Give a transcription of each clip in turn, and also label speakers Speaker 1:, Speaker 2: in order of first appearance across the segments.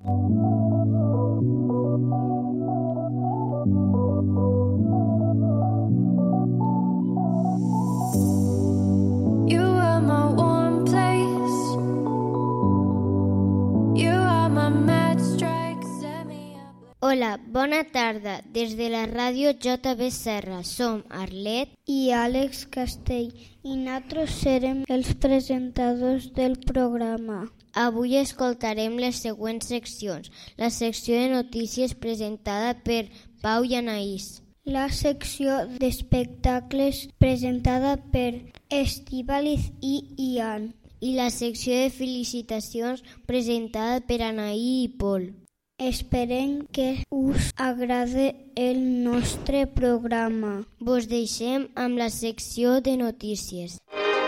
Speaker 1: Hola, bona tarda. Des de la ràdio JB Serra som Arlet
Speaker 2: i Àlex Castell i nosaltres serem els presentadors del programa.
Speaker 1: Avui escoltarem les següents seccions. La secció de notícies presentada per Pau i Anaïs.
Speaker 2: La secció d'espectacles presentada per Estíbaliz i Ian.
Speaker 1: I la secció de felicitacions presentada per Anaí i Pol.
Speaker 2: Esperem que us agrade el nostre programa.
Speaker 1: Vos deixem amb la secció de notícies.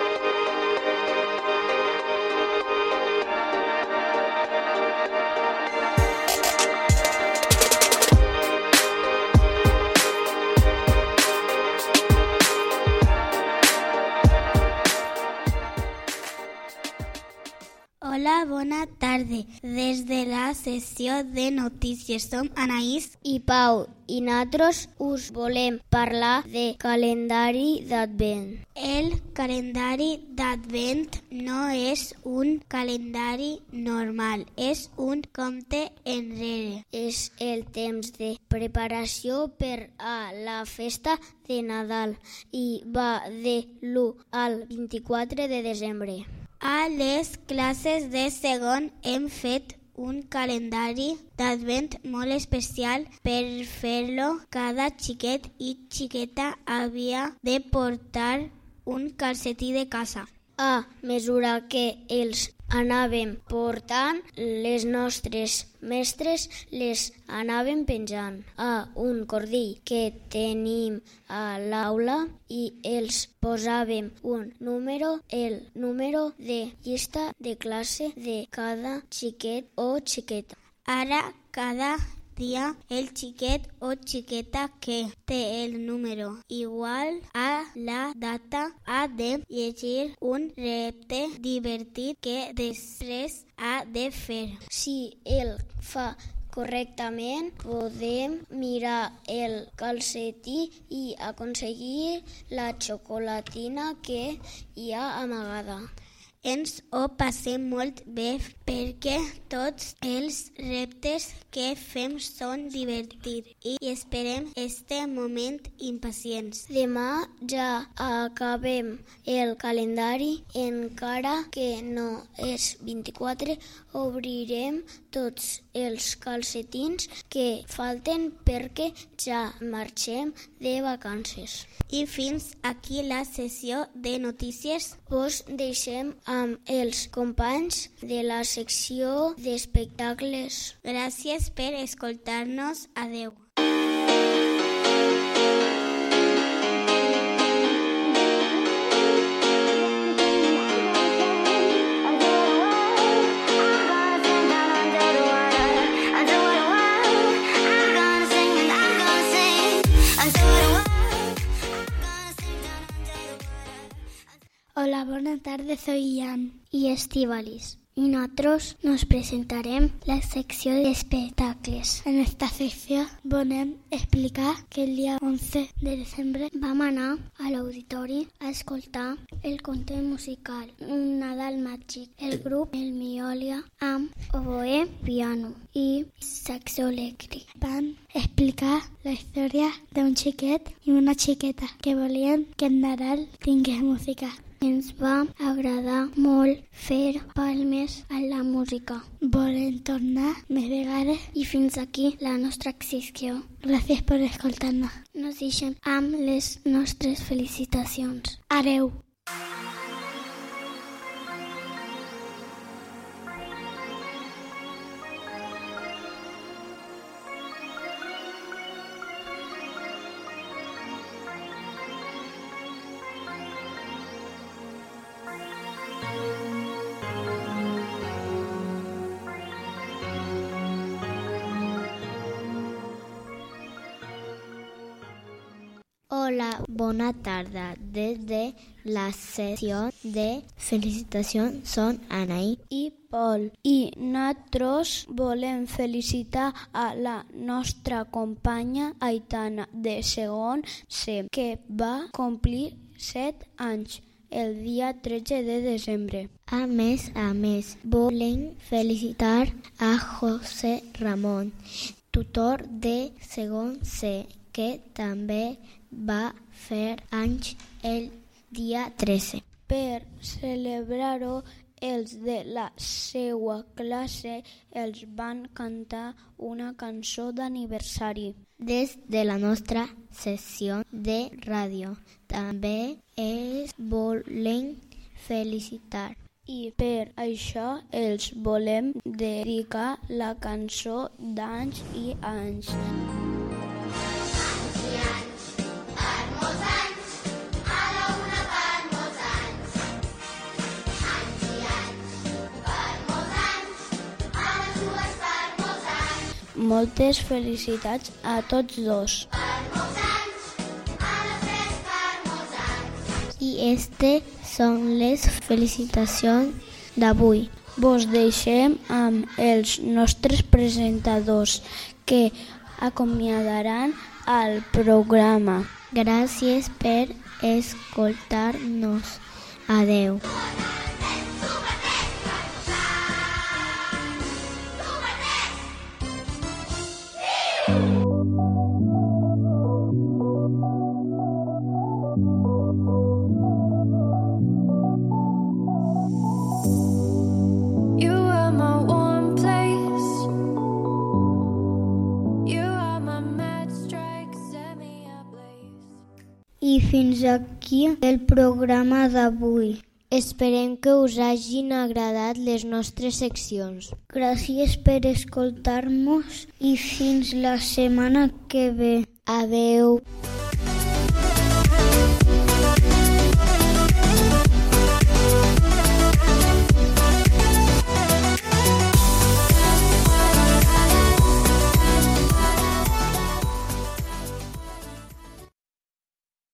Speaker 3: Hola, bona tarda. Des de la sessió de notícies som Anaïs
Speaker 1: i Pau i nosaltres us volem parlar de calendari d'Advent.
Speaker 3: El calendari d'Advent no és un calendari normal, és un compte enrere.
Speaker 1: És el temps de preparació per a la festa de Nadal i va de l'1 al 24 de desembre.
Speaker 3: A les classes de segon hem fet un calendari d'Advent molt especial. Per fer-lo, cada xiquet i xiqueta havia de portar un calcetí de casa.
Speaker 1: A mesura que els anàvem portant, les nostres mestres les anàvem penjant a un cordill que tenim a l'aula i els posàvem un número, el número de llista de classe de cada xiquet o xiqueta.
Speaker 3: Ara, cada dia, el xiquet o xiqueta que té el número igual a la data ha de llegir un repte divertit que després ha de fer.
Speaker 1: Si el fa correctament, podem mirar el calcetí i aconseguir la xocolatina que hi ha amagada.
Speaker 3: Ens ho passem molt bé perquè tots els reptes que fem són divertits i esperem este moment impacients.
Speaker 1: Demà ja acabem el calendari, encara que no és 24, obrirem tots els calcetins que falten perquè ja marxem de vacances.
Speaker 3: I fins aquí la sessió de notícies.
Speaker 1: Vos deixem amb els companys de la secció d'espectacles.
Speaker 3: Gràcies per escoltar-nos. Adeu.
Speaker 2: Hola, buenas tardes, soy Ian y Estíbaliz. Y nosotros nos presentaremos la sección de espectacles. En esta sección volem explicar que el día 11 de desembre vam anar a l'auditori a escoltar el conte musical Un Nadal Màgic. El grup El Miolia amb oboè, piano i saxo elèctric van explicar la història d'un xiquet i una xiqueta que volien que el Nadal tingués música. Ens va agradar molt fer palmes a la música. Volem tornar més vegades i fins aquí la nostra secció. Gràcies per escoltar-nos. Nos deixem amb les nostres felicitacions. Adeu!
Speaker 1: Hola, bona tarda. Des de la sessió de felicitacions són Anaí i
Speaker 2: Pol. I nosaltres volem felicitar a la nostra companya Aitana de segon C, que va complir 7 anys el dia 13 de desembre.
Speaker 1: A més, volem felicitar a José Ramon, tutor de segon C, que també va fer anys el dia 13.
Speaker 2: Per celebrar-ho, els de la seva classe els van cantar una cançó d'aniversari.
Speaker 1: Des de la nostra sessió de ràdio també els volem felicitar.
Speaker 2: I per això els volem dedicar la cançó d'anys i anys. Moltes felicitats a tots dos.
Speaker 1: I este són les felicitacions d'avui.
Speaker 2: Vos deixem amb els nostres presentadors que acomiadaran el programa.
Speaker 1: Gràcies per escoltar-nos. Adeu.
Speaker 2: I fins aquí el programa d'avui.
Speaker 1: Esperem que us hagin agradat les nostres seccions.
Speaker 2: Gràcies per escoltar-nos i fins la setmana que ve.
Speaker 1: Adeu.